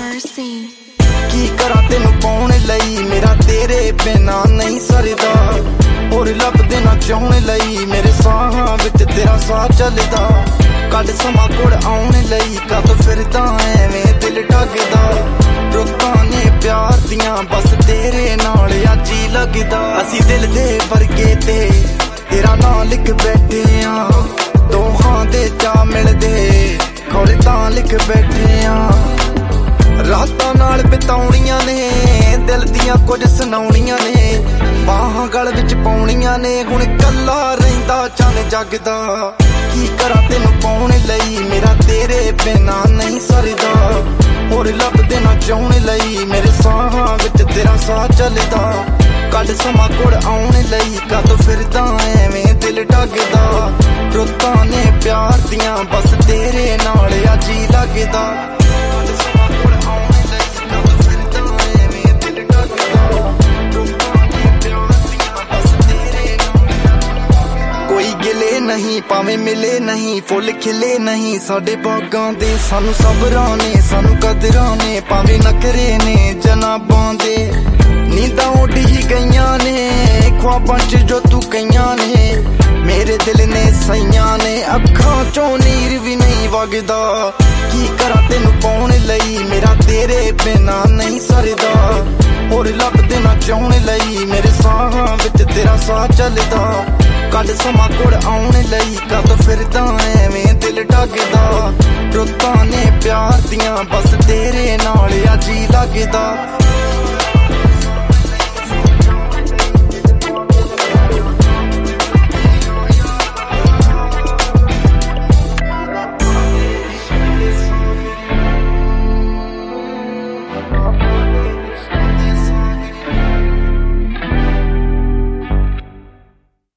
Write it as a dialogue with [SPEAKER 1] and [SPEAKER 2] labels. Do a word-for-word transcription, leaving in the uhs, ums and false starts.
[SPEAKER 1] mercy।
[SPEAKER 2] की करा तेनू पाने लई मेरा तेरे बिना नहीं सरदा, और लभदे ना चाहने लई मेरे साहां विच तेरा साह चलदा। कद समा कोल आने लई कद फिरदा एवें दिल ढकदा, रुत्तां ने प्यार दियां बस तेरे नाल अज ही लगदा। असी दिल दे वर्गे ते तेरा नां लिख बैठे आ, दोहां दे चा मिलदे खोले तां लिख बैठे आ। रातां नाल बिताउणियां ने दिल दियां कुछ सुनाउणियां ने, बाहां गल विच पाउणियां ने हुण कल्ला रहिंदा चन जगदा। की करा तेनू पाउने लई मेरा तेरे बिना नहीं सरदा, और लभदे ना चाहने लई मेरे साहां विच तेरा साह चलदा। कद समा कोल आउने लई कद फिरदा एवें दिल ढकदा, रुत्तां ने प्यार दियां बस तेरे नाल अज ही लगदा। नहीं भावें मिले नहीं फुल खिले नहीं साडे बागां दे, सानू सबरां ने सानू कदरां ने भावें नखरे ने जनाबां दे। नींदां उड़ ही गईयां ने ख्वाबां च जो तू कईयां ने, मेरे दिल ने सईयां ने अखां चों नीर भी नहीं वगदा। की करा तेनू पाउने लई मेरा तेरे बिना नहीं सरदा, और लभदे ना चाहने लई मेरे साहां विच तेरा साह चलदा। कद समा कोल आउने लई कद फिरदा एवें दिल ढकदा, रुत्तां ने प्यार दियां बस तेरे नाल अज ही लगदा।